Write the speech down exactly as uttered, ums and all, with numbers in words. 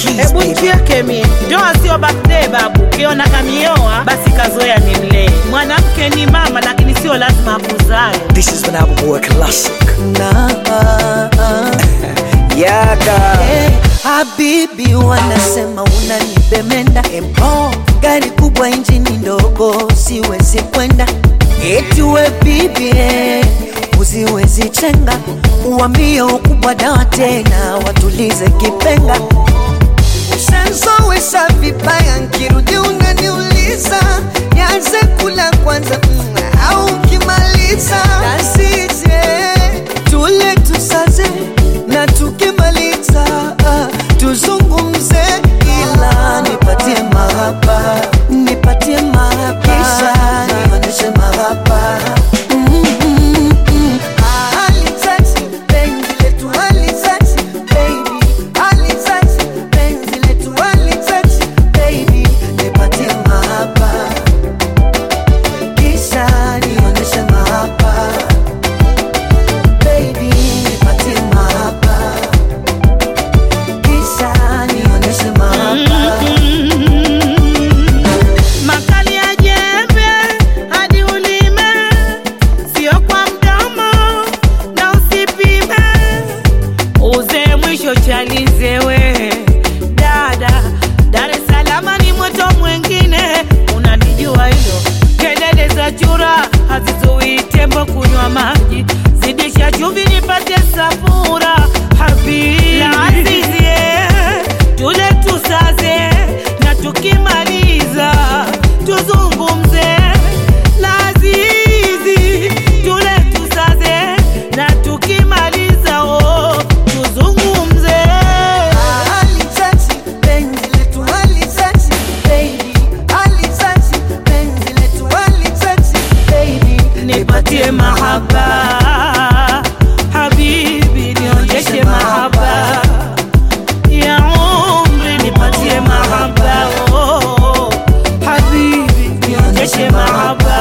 Hebu nicheke mimi. Ndoa sio birthday babu. Ukiona kamioa basi kazoea ni mlee. Mwanamke ni mama lakini sio lazima akuzae. This is an album boy classic. Na Yaka. Hey, habibi wanasema unanibemenda. Empo gari kubwa injini ndogo siwezi kwenda. Eti we bibi eh, usiwezi chenga. Uambie ukubwa dawa tena watulize kipenga. Ushanzoesha vibaya nkirudi unaniuliza. Nianze kula kwanza au ukimaliza. Nasije tule tusaze na tukimaliza tuzungumze. Ila nipatie mahaba, nipatie mahaba, kisha nionyeshe mahaba. Chalizewe dada, Dar es Salaam ni moto mwingine, unanijua hilo. Kelele za chura hazizui tembo kunywa maji. Zidisha chumvi nipate safura. Habibi la azizie, tule tusaze na tukimaliza tuzungumze. La azizi, tule tusaze na tukimaliza oh tuzungumze. Nipatie mahaba habibi, nionyeshe mahaba ya umri. Nipatie mahaba oh habibi, nionyeshe mahaba.